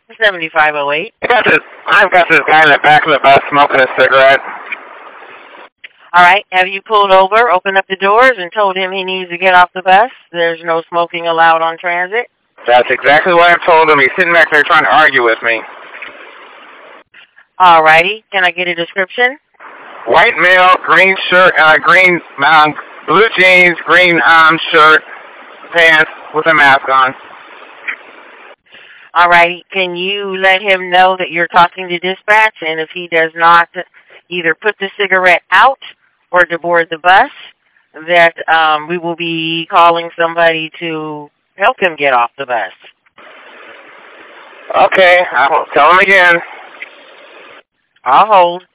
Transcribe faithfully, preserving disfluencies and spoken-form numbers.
seventy-five oh eight. I got this, I've got this guy in the back of the bus smoking a cigarette. All right. Have you pulled over, opened up the doors, and told him he needs to get off the bus? There's no smoking allowed on transit? That's exactly what I've told him. He's sitting back there trying to argue with me. All righty. Can I get a description? White male, green shirt, uh, green, um, blue jeans, green um, shirt, pants with a mask on. All right. Can you let him know that you're talking to dispatch, and if he does not either put the cigarette out or to board the bus, that um, we will be calling somebody to help him get off the bus? Okay. I'll tell him again. I'll hold.